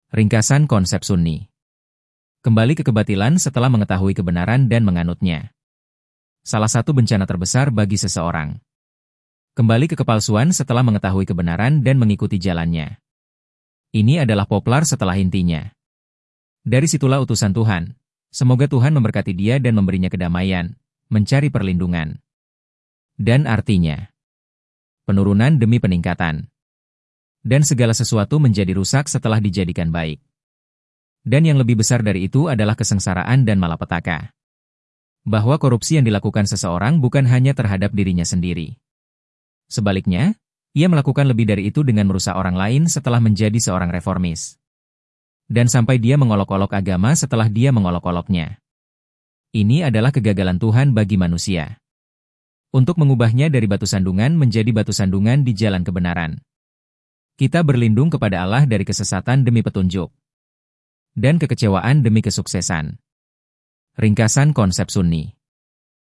Ringkasan konsep Sunni. Kembali ke kebatilan setelah mengetahui kebenaran dan menganutnya. Salah satu bencana terbesar bagi seseorang. Kembali ke kepalsuan setelah mengetahui kebenaran dan mengikuti jalannya. Ini adalah poplar setelah intinya. Dari situlah utusan Tuhan. Semoga Tuhan memberkati dia dan memberinya kedamaian, mencari perlindungan. Dan artinya, penurunan demi peningkatan. Dan segala sesuatu menjadi rusak setelah dijadikan baik. Dan yang lebih besar dari itu adalah kesengsaraan dan malapetaka. Bahwa korupsi yang dilakukan seseorang bukan hanya terhadap dirinya sendiri. Sebaliknya, ia melakukan lebih dari itu dengan merusak orang lain setelah menjadi seorang reformis. Dan sampai dia mengolok-olok agama setelah dia mengolok-oloknya. Ini adalah kegagalan Tuhan bagi manusia. Untuk mengubahnya dari batu sandungan menjadi batu sandungan di jalan kebenaran. Kita berlindung kepada Allah dari kesesatan demi petunjuk. Dan kekecewaan demi kesuksesan. Ringkasan konsep Sunni.